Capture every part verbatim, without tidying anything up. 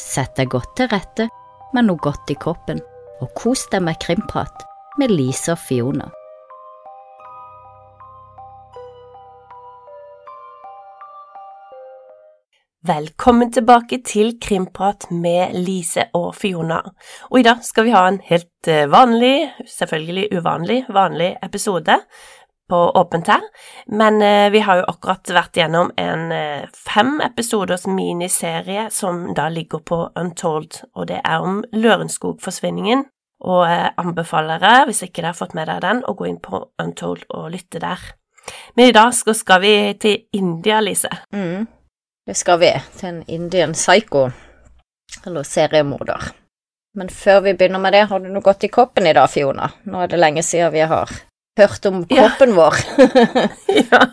Sett deg godt til rette med noe godt i kroppen, og kos deg med krimprat med Lise og Fiona. Velkommen tilbake til Krimprat med Lise og Fiona. Og i dag skal vi ha en helt vanlig, selvfølgelig uvanlig, vanlig episode på Åpent her. Men eh, vi har jo akkurat vært gjennom en eh, fem episoders miniserie som da ligger på Untold, og det er om Lørenskog-forsvinningen. Og jeg anbefaler dere, hvis ikke dere har fått med dere den, å gå inn på Untold og lytte der. Men i dag skal, skal vi til India, Lise. Mm. Det skal vi til en Indian Psycho, eller seriemorder. Men før vi begynner med det, har du noe godt i kroppen i dag, Fiona? Nå er det lenge siden vi har hørt om kroppen ja. vår. Ja,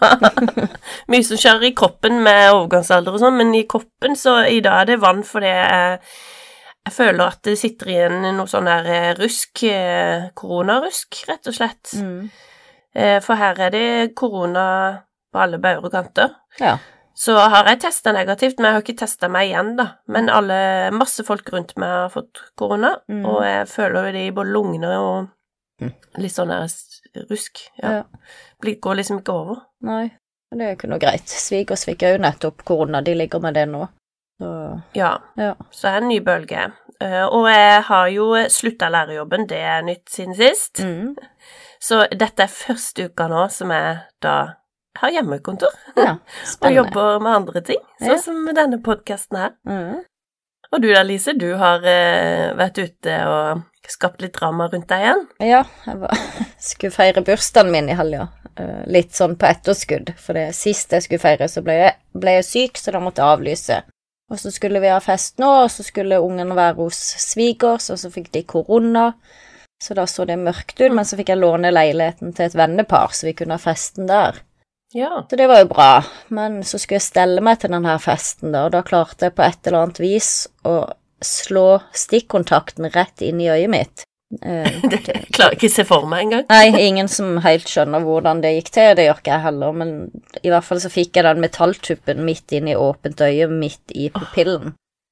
mye som skjer i kroppen med overgangsalder og sånn, men i kroppen så i dag er det vann, for det er, jeg føler at det sitter igjen noe sånn der rusk, koronarusk, rett og slett. Mm. For her er det korona på alle bauger og kanter. Ja. Så har jeg testet negativt, men jeg har ikke testet meg igjen da. Men alle, masse folk rundt meg har fått korona, mm. og jeg føler det i både lungene og mm. litt sånn der rusk. Ja. Ja. Går liksom ikke over. Nei, det er jo ikke noe greit. Svigers fikk jo nettopp korona, de ligger med det nå. Så. Ja, ja, så er det en ny bølge. Og jeg har jo sluttet lærerjobben, det er nytt siden sist. Mm. Så dette er første uka nå som jeg da har hjemmekontor, ja, og jobber med andre ting, sånn ja. Som denne podcasten her. Mm. Og du da, Lise, du har eh, vært ute og skapt litt drama rundt deg igjen? Ja, jeg var, skulle feire bursdagen min i helga, uh, litt sånn på etterskudd, for det siste jeg skulle feire, så ble jeg, ble jeg syk, så da måtte jeg avlyse. Og så skulle vi ha fest nå, og så skulle ungene være hos svigers, og så fikk de korona, så da så det mørkt ut, men så fikk jeg låne leiligheten til et vennepar, så vi kunne ha festen der. Ja. Så det var jo bra, men så skulle jeg stelle meg til denne festen da, og da klarte jeg på et eller annet vis å slå stikkontakten rett inn i øyet mitt. Eh, det klarer ikke å se for meg engang. Nei, ingen som helt skjønner hvordan det gikk til, det gjør ikke jeg heller, men i hvert fall så fikk jeg den metalltuppen midt inn i åpent øye, midt i pupillen.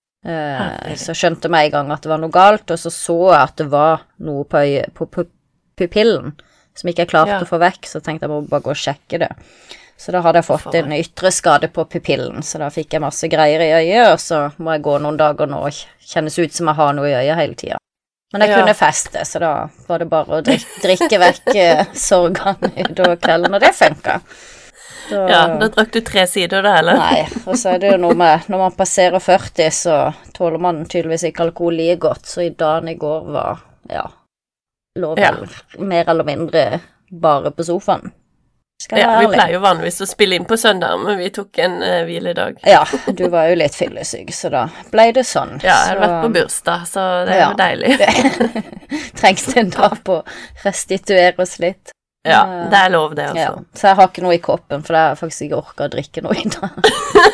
Eh, så jeg skjønte meg i gang at det var noe galt, og så så jeg at det var noe på, øye, på pupillen, som ikke jeg klarte ja. Å få vekk, så tenkte jeg må bare gå og sjekke det. Så da hadde jeg fått en ytre skade på pupillen, så da fikk jeg masse greier i øyet, og så må jeg gå noen dager nå og kjennes ut som jeg har noe i øyet hele tiden. Men jeg ja. Kunne feste, så da var det bare å drikke, drikke vekk sorgene utover kvelden, og det funket. Så, ja, da drakk du tre sider da, eller? Nei, og så er det jo noe med, når man passerer førti, så tåler man tydeligvis ikke alkohol like godt, så i dagen i går var, ja, lå vel ja. Mer eller mindre bare på sofaen. Skal ja, vi pleier jo vanligvis å spille inn på søndag, men vi tok en uh, hviledag. Ja, du var jo litt fyllesyk, så da ble det sånn. Ja, jeg har så, vært på bursdag, så det er ja, jo deilig. Det, trengs det en dag på å restituere oss litt. Ja, det er lov det også. Ja, så jeg har ikke noe i kroppen, for jeg har faktisk ikke orket å drikke noe i dag.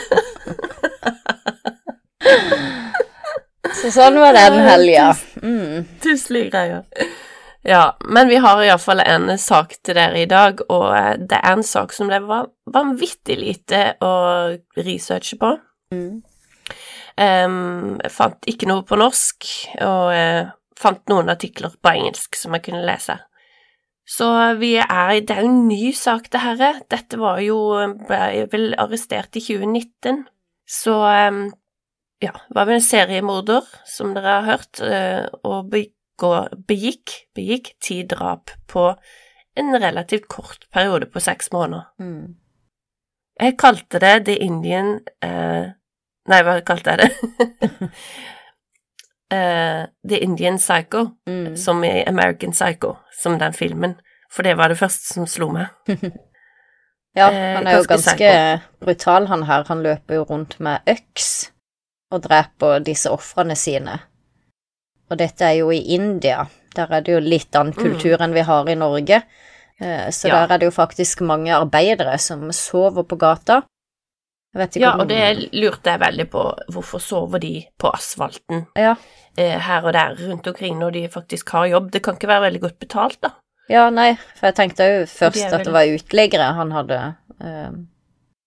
Så sånn var den helga. Mm. Tusen greier. Ja, men vi har i hvert fall en sak til dere i dag, og det er en sak som det var vanvittig lite å researche på. Mm. Um, jeg fant ikke noe på norsk, og uh, fant noen artikler på engelsk som jeg kunne lese. Så vi er, det er jo en ny sak det her. Dette var jo, ble vel arrestert i tjue nitten, så um, ja, det var vel en seriemorder, som dere har hørt, uh, og begikk og begikk, begikk ti drap på en relativt kort periode på seks måneder. Mm. Jeg kalte det The Indian uh, Nei, hva kalte jeg det? uh, The Indian Psycho, mm. som i American Psycho, som den filmen, for det var det første som slo meg. Ja, han er jo ganske psycho. Brutal, han her. Han løper jo rundt med øks og dreper disse offrene sine. Og dette er jo i India, der er det jo litt annen kultur mm. enn vi har i Norge, så ja. Der er det jo faktisk mange arbeidere som sover på gata. Jeg vet ikke ja, om... og det lurte jeg veldig på, hvorfor sover de på asfalten ja. her og der rundt omkring når de faktisk har jobb? Det kan ikke være veldig godt betalt da. Ja, nei, for jeg tenkte jo først de at det var uteliggere han hadde... Uh...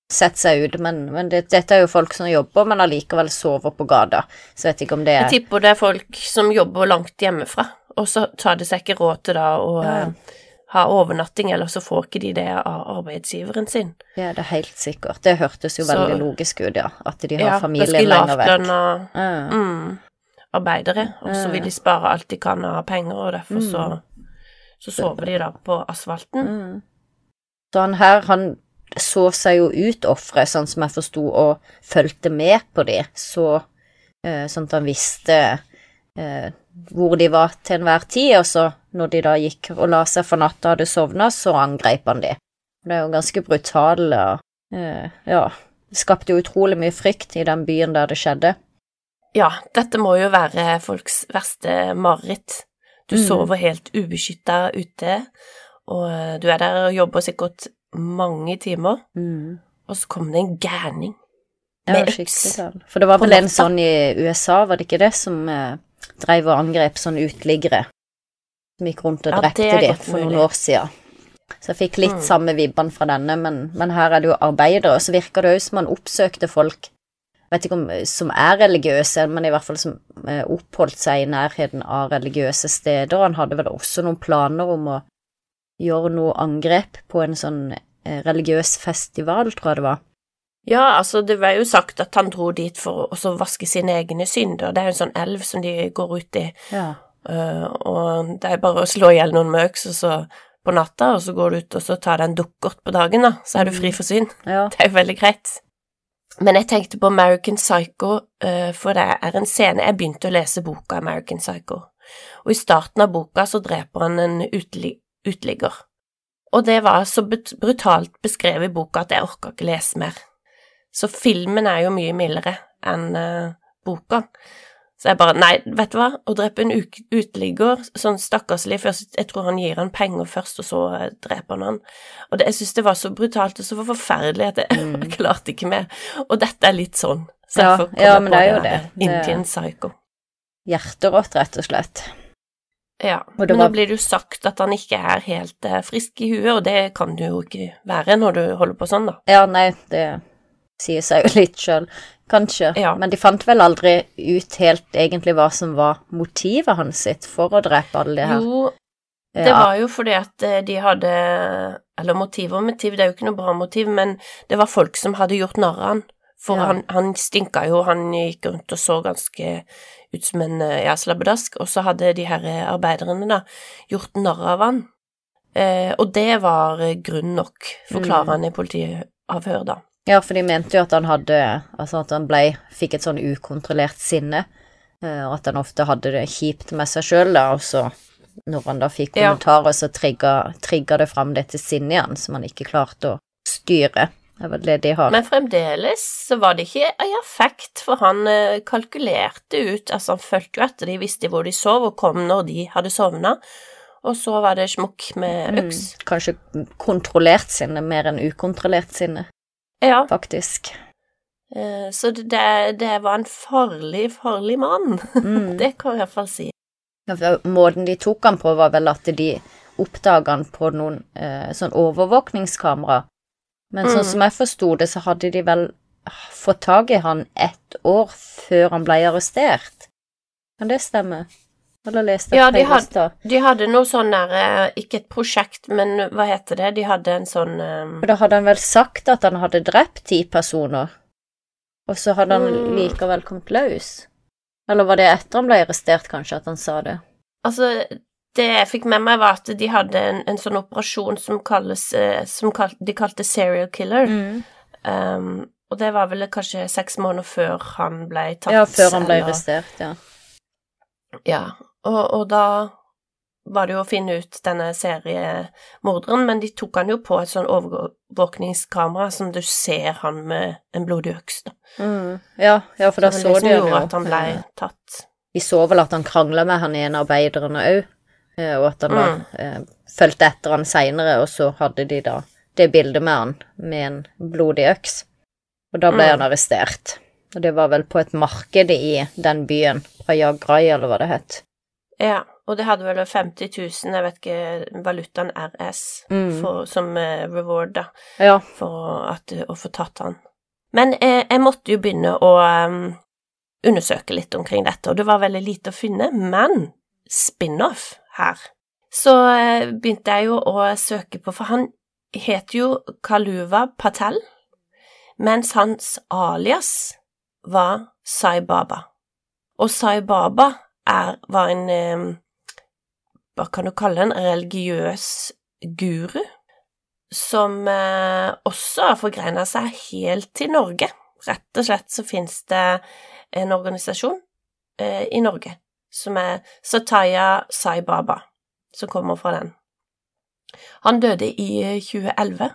sette seg ut, men, men det, dette er jo folk som jobber, men allikevel sover på gata, så vet jeg ikke om det er... Jeg tipper det er folk som jobber langt hjemmefra, og så tar det seg ikke råd til da å ja. ha overnatting, eller så får ikke de det av arbeidsgiveren sin. Ja, det er helt sikkert. Det hørtes jo så, veldig logisk ut, ja, at de har ja, familien lenger vekk. Ja, ja. mm, arbeidere, og så vil de spare alt de kan av penger, og derfor mm. så, så sover de da på asfalten. Mm. Så han her, han så seg jo ut offre, sånn som jeg forstod, og følte med på de, så eh, sånn at han visste eh, hvor de var til enhver tid, og så når de da gikk og la seg for natta og hadde sovnet, så angrep han de. Det er jo ganske brutale, eh, ja, det skapte jo utrolig mye frykt i den byen der det skjedde. Ja, dette må jo være folks verste mareritt. Du mm. sover helt ubeskyttet ute, og du er der og jobber sikkert mange timer, mm. og så kommer det en gærning med øks. For det var vel en sånn i U S A, var det ikke det, som eh, drev og angrep sånn utliggere, som gikk rundt og drepte ja, de for noen år siden. Så jeg fikk litt mm. samme vibben fra denne, men, men her er det jo arbeidere, og så virker det jo som man oppsøkte folk, vet ikke om som er religiøse, men i hvert fall som eh, oppholdt seg i nærheten av religiøse steder. Han hadde vel også noen planer om å gjøre noe angrep på en sånn eh, religiøs festival, tror jeg det var. Ja, altså det var jo sagt at han dro dit for å vaske sine egne synder. Det er jo en sånn elv som de går ut i, ja. uh, og det er bare å slå ihjel noen med øks, og så på natta, og så går du ut og så tar deg en dukkert på dagen da, så er du fri for synd. Ja. Det er jo veldig greit. Men jeg tenkte på American Psycho, uh, for det er en scene, jeg begynte å lese boka American Psycho, og i starten av boka så dreper han en utelig utligger. Og det var så brutalt beskrevet i boka at jeg orket ikke lese mer. Så filmen er jo mye mildere enn uh, boka. Så jeg bare, nei, vet du hva? Å drepe en uteligger, sånn stakkarslig, først, jeg tror han gir han penger først, og så uh, dreper han han. Og det, jeg synes det var så brutalt og så forferdelig at jeg mm. klarte ikke mer. Og dette er litt sånn. Så ja, ja, men det er jo det. Indian Psycho. Hjerterått, rett og slett. Ja, men var... nå blir det jo sagt at han ikke er helt eh, frisk i huet, og det kan du jo ikke være når du holder på sånn, da. Ja, nei, det sier seg jo litt selv, kanskje. Ja. Men de fant vel aldri ut helt egentlig hva som var motivet hans sitt for å drepe alle det her. Jo, det ja. var jo fordi at de hadde, eller motiv og motiv, det er jo ikke noe bra motiv, men det var folk som hadde gjort narr av han. For ja. han, han stinka jo, han gikk rundt og så ganske ut som en ja, slabbedask, og så hadde de her arbeiderne da gjort narr av han. Eh, og det var grunn nok, forklarer mm. han i politiavhør da. Ja, for de mente jo at han hadde, altså at han ble, fikk et sånn ukontrollert sinne, eh, og at han ofte hadde det kjipt med seg selv da, og så når han da fikk kommentarer, ja. så trigget, trigget det frem dette sinnet igjen, som han ikke klarte å styre. Det er vel det de har. Men fremdeles så var det ikke i affekt, for han eh, kalkulerte ut, altså han følte jo etter de visste hvor de sov, og kom når de hadde sovnet, og så var det smukk med øks. Mm, kanskje kontrollert sinne, mer enn ukontrollert sinne. Ja. Faktisk. Eh, så det, det var en farlig, farlig mann. Mm. Det kan jeg i hvert fall si. Ja, måten de tok han på var vel at de oppdaget han på noen eh, sånn overvåkningskamera. Men sånn mm. som jeg forstod det, så hadde de vel fått tag i han ett år før han ble arrestert. Kan det stemme? Eller leste jeg ja, de hadde, de hadde noe sånn der, ikke et prosjekt, men hva heter det? De hadde en sånn... Um... For da hadde han vel sagt at han hadde drept ti personer, og så hadde han mm. likevel kommet løs. Eller var det etter han ble arrestert, kanskje, at han sa det? Altså... Det jeg fikk med meg var at de hadde en, en sånn operasjon som kalles, som kal, de kalte serial killer, mm. um, og det var vel kanskje seks måneder før han ble tatt. Ja, før han ble arrestert, ja. Ja, og, og da var det jo å finne ut denne seriemorderen, men de tok han jo på et sånn overvåkningskamera som du ser han med en blodig øks, da. Mm. Ja, ja, for da så, så de jo. At han ble tatt. De så vel at han kranglet med han en arbeiderne også, og at han da mm. eh, følte etter han senere, og så hadde de da det bildet med han med en blodig øks, og da ble mm. han arrestert. Og det var vel på et marked i den byen, Prayagraj, eller hva det het. Ja, Og det hadde vel femti tusen, jeg vet ikke, valutaen R S mm. for, som uh, reward da, ja. For at, å få tatt han. Men eh, jeg måtte jo begynne å um, undersøke litt omkring dette, og det var veldig lite å finne, men spin-off her. Så eh, begynte jeg jo å søke på, for han het jo Kaluva Patel, mens hans alias var Sai Baba. Og Sai Baba er, var en, eh, hva kan du kalle en religiøs guru, som eh, også har forgrenet seg helt til Norge. Rett og slett så finnes det en organisasjon eh, i Norge, som er Sathya Sai Baba, som kommer fra den. Han døde i tjue elleve,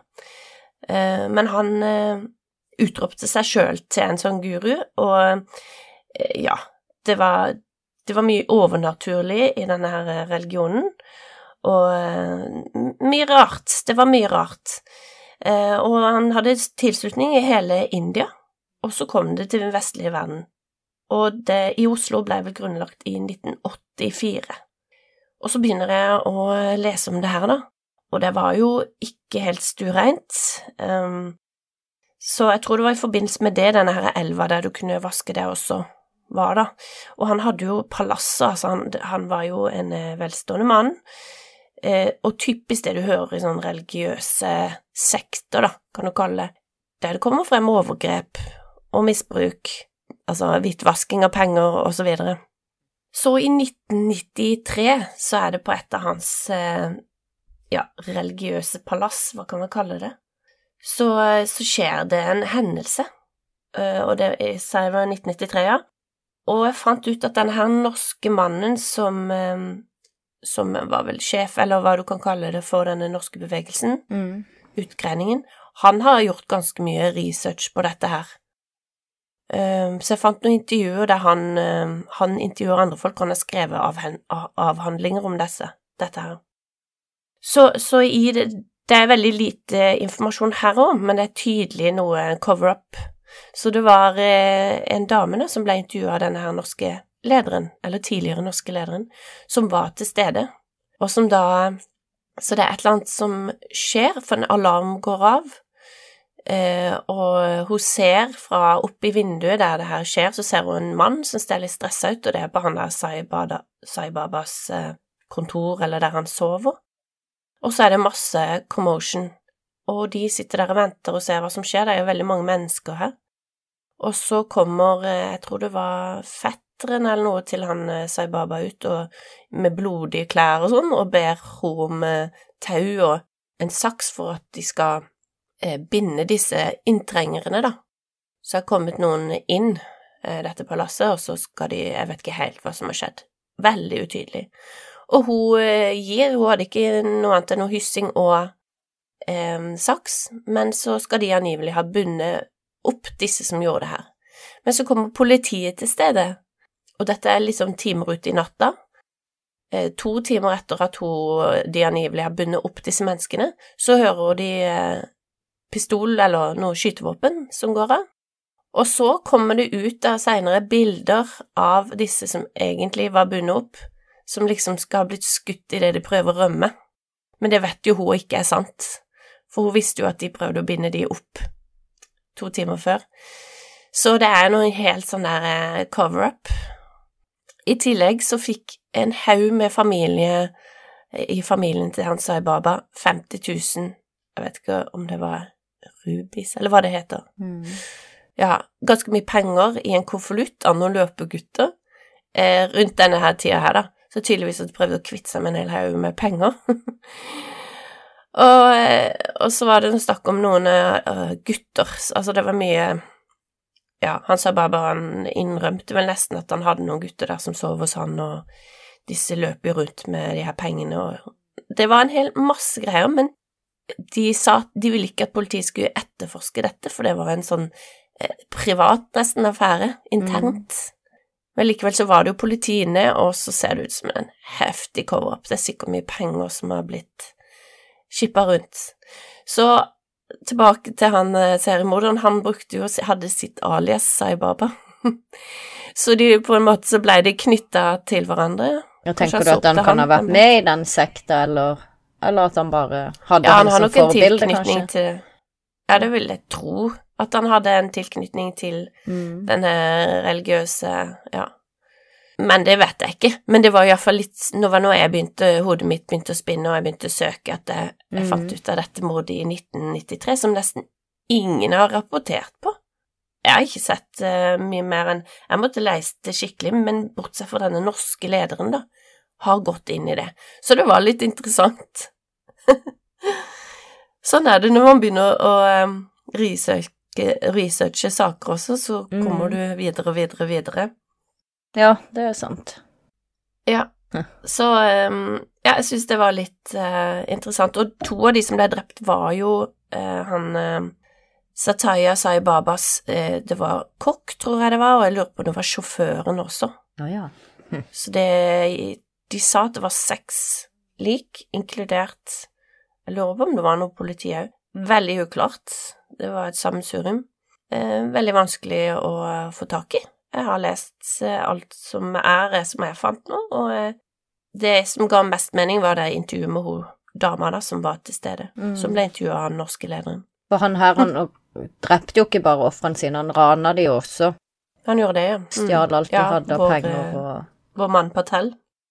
eh, men han eh, utropte seg selv til en sånn guru, og eh, ja, det var, det var mye overnaturlig i denne her religionen, og uh, mye rart, det var mye rart. Uh, og han hadde tilslutning i hele India, og så kom det til den vestlige verden. Og det i Oslo ble vel grunnlagt i nitten åttifire. Og så begynner jeg å lese om det her da, og det var jo ikke helt stuereint. Um, så jeg tror det var i forbindelse med det, denne her elva der du kunne vaske det også var da. Og han hadde jo palasser, altså han, han var jo en eh, velstående mann, eh, og typisk det du hører i sånne religiøse sekter da, kan du kalle det, der det kommer frem overgrep og misbruk, altså hvitvasking av penger og så videre. Så i nitten nittitre så er det på et av hans eh, ja, religiøse palass, hva kan man kalle det, så, så skjer det en hendelse, uh, og det er, så det var nitten nittitre, ja. Og jeg fant ut at denne her norske mannen som, um, som var vel sjef, eller hva du kan kalle det for denne norske bevegelsen, mm. utgreiningen, han har gjort ganske mye research på dette her. Um, så jeg fant noen intervjuer der han, um, han intervjuer andre folk, han har skrevet avhen, av, avhandlinger om disse, dette her. Så, så i det, det er veldig lite informasjon her også, men det er tydelig noe cover-up. Så det var eh, en dame som ble intervjuet av denne her norske lederen, eller tidligere norske lederen, som var til stede, og som da, så det er et eller annet som skjer, for en alarm går av, eh, og hun ser fra oppe i vinduet der det her skjer, så ser hun en mann som ser litt stresset ut, og det er på han der Sai, Bada, Sai Babas eh, kontor, eller der han sover, og så er det masse commotion, og de sitter der og venter og ser hva som skjer, det er jo veldig mange mennesker her. Og så kommer, jeg tror det var fetteren eller noe til han Sai Baba ut, og med blodige klær og sånn, og ber hun om tau og en saks for at de skal eh, binde disse inntrengerne da. Så har kommet noen inn eh, dette palasset, og så skal de, jeg vet ikke helt hva som har skjedd. Veldig utydelig. Og hun eh, gir, hun hadde ikke noe annet enn noe hyssing og Eh, saks, men så skal de angivelig ha bundet opp disse som gjorde det her. Men så kommer politiet til stedet, og dette er liksom timer ute i natta. Eh, to timer etter at hun, de angivelig har bundet opp disse menneskene, så hører de eh, pistol eller noe skytevåpen som går av. Og så kommer det ut der senere bilder av disse som egentlig var bundet opp, som liksom skal ha blitt skutt i det de prøver å rømme. Men det vet jo hun ikke er sant. For hun visste jo at de prøvde å binde de opp to timer før. Så det er noe helt sånn der cover-up. I tillegg så fikk en haug med familie, i familien til han Sai Baba, femti tusen, jeg vet ikke om det var rubis, eller hva det heter. Mm. Ja, ganske mye penger i en konvolutt av noen løpegutter, eh, rundt denne her tida her da. Så tydeligvis at de prøvde å kvitte seg med en hel haug med penger. Og, og så var det snakk om noen uh, gutter, altså det var mye, ja, han Sai Baba, han innrømte vel nesten at han hadde noen gutter der som sov hos han, og disse løp jo rundt med de her pengene, og det var en hel masse greier, men de sa at de ville ikke at politiet skulle etterforske dette, for det var en sånn eh, privat nesten affære, internt. Mm. Men likevel så var det jo politiene, og så ser det ut som en heftig cover-up, det er sikkert mye penger som har blitt skippa rundt. Så tilbake til han seriemorderen, han brukte jo, hadde sitt alias Sai Baba. Så de, på en måte så ble de knyttet til hverandre, Jeg tenker du at han kan ha vært med i den sekta, eller, eller at han bare hadde ja, han han som forbilde, kanskje? Til, ja, det vil jeg tro, at han hadde en tilknytning til mm. denne religiøse, ja. Men det vet jeg ikke. Men det var i hvert fall litt, nå var nå jeg begynte, hodet mitt begynte å spinne, og jeg begynte å søke at jeg, jeg mm. fant ut av dette mordet i nitten nittitre, som nesten ingen har rapportert på. Jeg har ikke sett uh, mye mer enn, jeg måtte lese det skikkelig, men bortsett fra denne norske lederen da, har gått inn i det. Så det var litt interessant. Sånn er det når man begynner å um, researche, researche saker også, så mm. kommer du videre og videre og videre. Ja, det er sant. Ja, så um, ja, jeg synes det var litt uh, interessant, og to av de som ble drept var jo uh, han... Uh, Sataya Sai Babas, eh, det var kokk, tror jeg det var, og jeg lurer på om det var sjåføren også. Ja, ja. Hm. Så det, de sa at det var seks lik, inkludert, jeg lurer på om det var noe politi også. Veldig uklart, det var et sammensurium. Eh, veldig vanskelig å få tak i. Jeg har lest eh, alt som er, som jeg fant nå, og eh, det som ga mest mening var det intervjuet med hun dama da, som var til stede, mm. som ble intervjuet av den norske lederen. For han her, han drepte jo ikke bare offrene sine, han rana de jo også. Han gjorde det, ja. Mm. Stjal alt de ja, hadde av penger og... Vår mann Patel.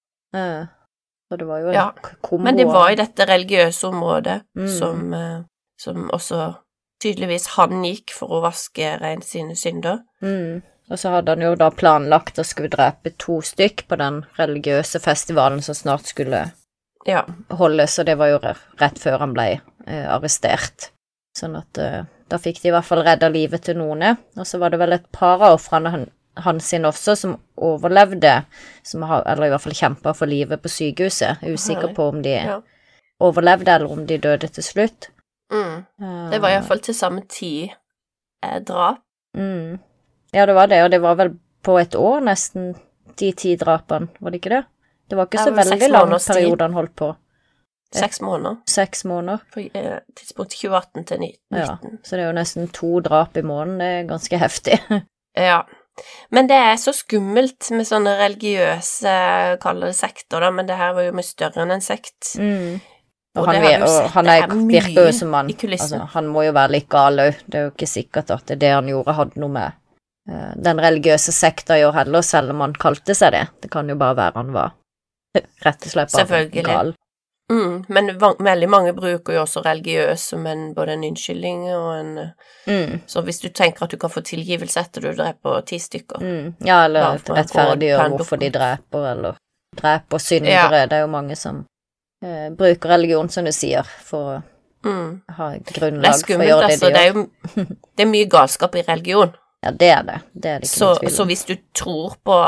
Ja, så det var jo en ja. kombo. Men det var i dette religiøse området mm. som, som også tydeligvis han gikk for å vaske rent sine synder. Mm. Og så hadde han jo da planlagt å skulle drepe to stykk på den religiøse festivalen som snart skulle ja. holdes, og det var jo rett før han ble eh, arrestert. Sånn at uh, da fikk de i hvert fall redda livet til noen, og så var det vel et par av offrene han, hans sin også som overlevde, som har, eller i hvert fall kjempet for livet på sykehuset. Jeg er usikker på om de ja. overlevde, eller om de døde til slutt. Mm. Det var i hvert fall til samme tid eh, drap. Mm. Ja, det var det, og det var vel på et år nesten de ti drapene, var det ikke det? Det var ikke så veldig lang periode han holdt på. Seks måneder. Seks måneder. På eh, tidspunkt tjue atten til nitten. Ja, så det er jo nesten to drap i måneden, det er ganske heftig. Ja, men det er så skummelt med sånne religiøse, kaller det sekter da, men det her var jo mye større enn en sekt. Mm. Og, og han, vi, og han er, virker jo som han, altså, han må jo være litt gal også. Det er jo ikke sikkert at det han gjorde hadde noe med uh, den religiøse sekta gjør heller, selv om han kalte seg det. Det kan jo bare være han var rett og slett bare gal. Mm, men veldig mange bruker jo også religiøs som en, både en unnskyldning og en mm. så hvis du tenker at du kan få tilgivelse etter du dreper ti stykker mm. ja, eller rettferdiggjør hvorfor de dreper eller dreper syndere, ja. Det er jo mange som eh, bruker religion som du sier for å mm. ha grunnlag for å gjøre det altså, de gjør. Det er jo det er mye galskap i religion. Ja, det er det, det er det ikke så, noe tvil om. Så hvis du tror på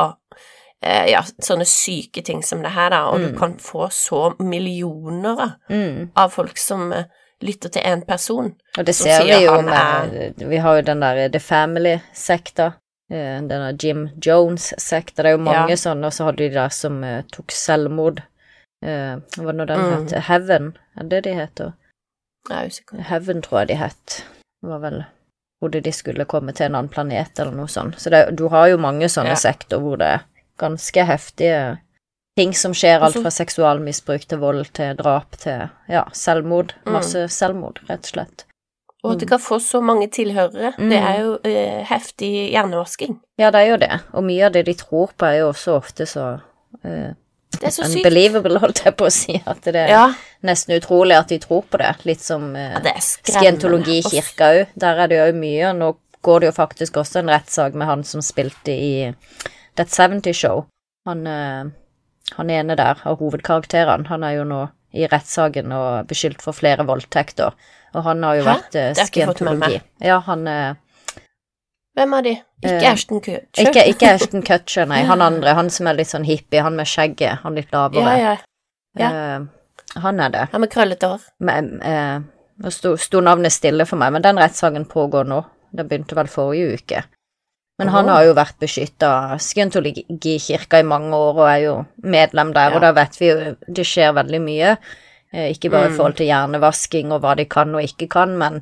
ja, sånne syke ting som det her da, og mm. du kan få så millioner mm. av folk som uh, lytter til en person. Og det ser vi jo med, er, vi har jo den der The Family-sekta, uh, denne Jim Jones-sekta, det er jo mange ja. Sånne, og så hadde de der som uh, tok selvmord. Uh, hva var det den mm. het? Heaven, er det de heter? Jeg er usikker. Heaven tror jeg de het. Det var vel hvor de skulle komme til en annen planet eller noe sånt. Så det, du har jo mange sånne ja. Sekter hvor det er ganske heftige ting som skjer, alt fra seksualmisbruk til vold til drap til, ja, selvmord, masse mm. selvmord, rett og slett. Og at det kan få så mange tilhørere, mm. det er jo uh, heftig hjernevasking. Ja, det er jo det, og mye av det de tror på er jo også ofte så, uh, det er så sykt. Unbelievable, holdt jeg på å si, at det er ja. Nesten utrolig at de tror på det, litt som uh, ja, skientologi i kirka jo, der er det jo mye, og nå går det jo faktisk også en rettssak med han som spilte i That seventy Show, han, uh, han ene der av hovedkarakteren, han er jo nå i rettssaken og beskyldt for flere voldtekter, og han har jo Hæ? Vært uh, skientologi. Ja, han... Uh, Hvem er de? Ikke uh, Ashton Kutcher? Ikke, ikke Ashton Kutcher, nei, han andre, han som er litt sånn hippie, han med skjegget, han litt lavere. Ja, ja, ja. Uh, han er det. Han med krøllet hår. Men, uh, nå sto, sto navnet stille for meg, men den rettssaken pågår nå, det begynte vel forrige uke. Men han har jo vært beskyttet av Scientologi-kirka i mange år, og er jo medlem der, ja. Og da vet vi jo, det skjer veldig mye, ikke bare mm. i forhold til hjernevasking og hva de kan og ikke kan, men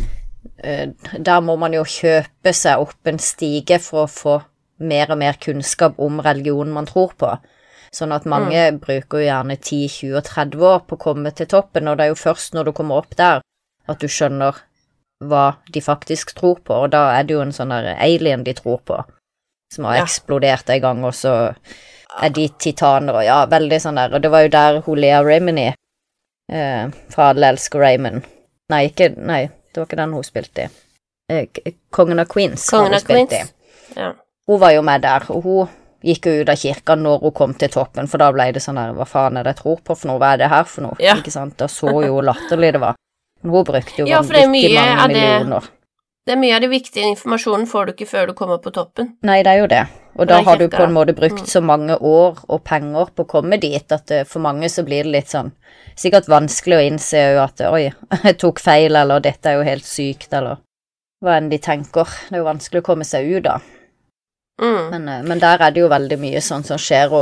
uh, der må man jo kjøpe seg opp en stige for å få mer og mer kunnskap om religionen man tror på. Sånn at mange mm. bruker jo gjerne ti, tjue og tretti år på å komme til toppen, og det er jo først når du kommer opp der at du skjønner hva de faktisk tror på, og da er det jo en sånn der alien de tror på, som har ja. eksplodert en gang, og så er de titaner, og ja, veldig sånn der, og det var jo der hun Leah Remini eh, fra Alle elsker Raymond, nei, ikke, nei, det var ikke den hun spilte i, eh, Kongen av Queens Kongen av Queens, ja. Hun var jo med der, og hun gikk jo ut av kirka når hun kom til toppen, for da ble det sånn der, hva faen er det jeg tror på for noe, hva er det her for noe, ja. ikke sant, da så jo latterlig det var. Men hun brukte jo ja, vanvittig mange millioner. Det er mye av det viktige informasjonen får du ikke før du kommer på toppen. Nei, det er jo det, og da har du på en måte brukt mm. så mange år og penger på å komme dit, at for mange så blir det litt sånn, sikkert vanskelig å innse jo at, oi, jeg tok feil, eller dette er jo helt sykt, eller hva enn de tenker. Det er jo vanskelig å komme seg ut da. Mm. Men, men der er det jo veldig mye sånn som skjer,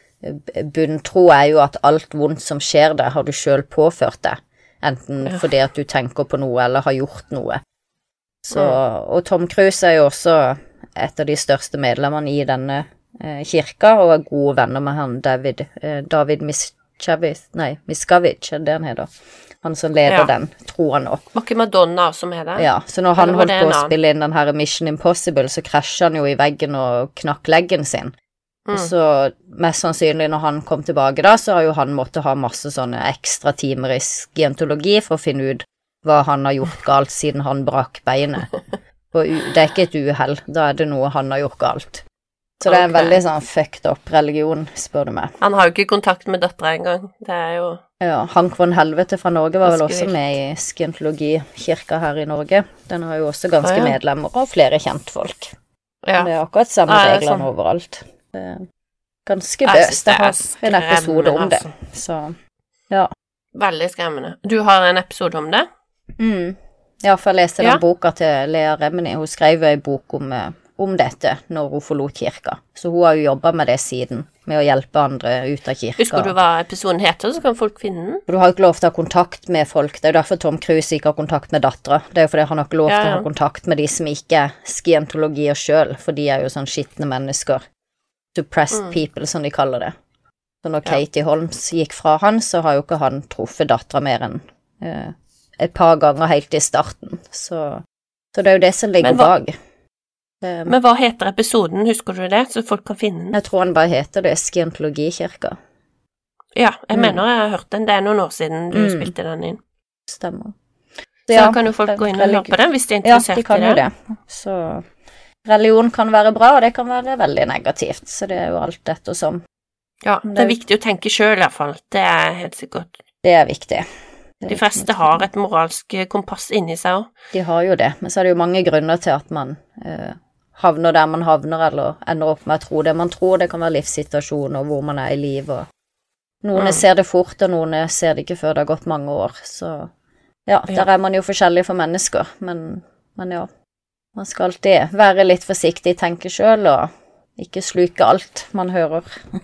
og bunntro er jo at alt vondt som skjer der, har du selv påført det, enten ja. fordi at du tenker på noe, eller har gjort noe. Så, mm. og Tom Cruise er jo også et av de største medlemmene i denne eh, kirka, og er gode venner med han David, eh, David Miscavige, nei, Miscavige, er det han heter. Han som leder ja. den, tror han nå. Var ikke Madonna som er det? Ja, så når han holdt på å spille inn den her Mission Impossible, så krasjer han jo i veggen og knakk leggen sin. Mm. Så mest sannsynlig når han kom tilbake da, så har jo han måttet ha masse sånne ekstra timer i skientologi for å finne ut hva han har gjort galt siden han brakk beinet. Og det er ikke et uhell, da er det noe han har gjort galt. Så det er en okay. veldig sånn fucked up religion, spør du meg. Han har jo ikke kontakt med døtteren engang, det er jo... Ja, Hank von Helvete fra Norge var vel også med i skientologikirka her i Norge. Den har jo også ganske ah, ja. medlemmer og flere kjentfolk. Ja. Det er akkurat samme ah, reglene sånn. overalt. Det er ganske bøst. Jeg har en episode om det. Så, ja. Veldig skremmende. Du har en episode om det? Mm. Ja, for jeg leste den ja. boka til Leah Remini. Hun skrev jo en bok om, om dette når hun forlot kirka. Så hun har jo jobbet med det siden, med å hjelpe andre ut av kirka. Husker du hva episoden heter, så kan folk finne den? Du har jo ikke lov til å ha kontakt med folk. Det er jo derfor Tom Cruise ikke har kontakt med datteren. Det er jo fordi han har ikke lov ja, ja. til å ha kontakt med de som ikke er skientologier selv, for de er jo sånn skittende mennesker. Suppressed mm. people, som de kaller det. Så når ja. Katie Holmes gikk fra han, så har jo ikke han truffet datteren mer enn eh, et par ganger helt i starten. Så, så det er jo det som ligger bak. Men hva heter episoden, husker du det, så folk kan finne den? Jeg tror han bare heter det, Skientologikirka. Ja, jeg mm. mener jeg har hørt den, det er noen år siden du mm. spilte den inn. Stemmer. Så ja, kan jo folk gå inn og høre på den, hvis de er interessert i det. Ja, de kan jo det. Så religion kan være bra, og det kan være veldig negativt, så det er jo alt dette som. Ja, det er viktig å tenke selv i hvert fall, det er helt sikkert. Det er viktig. Det er de fleste har et moralsk kompass inni seg også. De har jo det, men så er det jo mange grunner til at man eh, havner der man havner, eller ender opp med å tro det man tror. Det kan være livssituasjoner hvor man er i liv, og noen mm. ser det fort, og noen ser det ikke før det har gått mange år. Så ja, der ja. er man jo forskjellig for mennesker, men, men ja, man skal alltid være litt forsiktig, tenke selv, og ikke sluke alt man hører.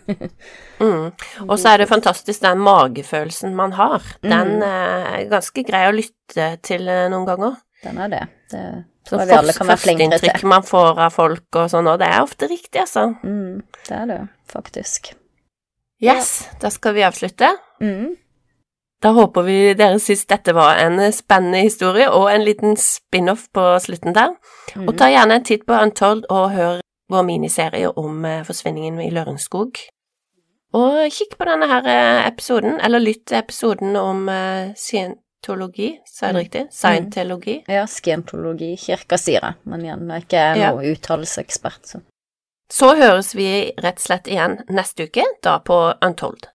mm. Og så er det fantastisk den magefølelsen man har. Den mm. er ganske grei å lytte til noen ganger. Den er det. Det tror jeg vi alle kan være flinkere til. Førsteinntrykk man får av folk og sånn, og det er ofte riktig, altså. Mm, det er det, faktisk. Yes, ja. Da skal vi avslutte. Mm. Da håper vi dere synes dette var en spennende historie, og en liten spin-off på slutten der. Mm. Og ta gjerne en titt på Untold og hør vår miniserie om forsvinningen i Lørenskog. Og kikk på denne her episoden, eller lytt til episoden om uh, scientologi, sa jeg det riktig? Scientologi. Mm. Ja, scientologi, kirka sier jeg, men igjen, jeg er ikke ja. noe uttalelsesekspert. Så. så høres vi rett og slett igjen neste uke, da på Untold.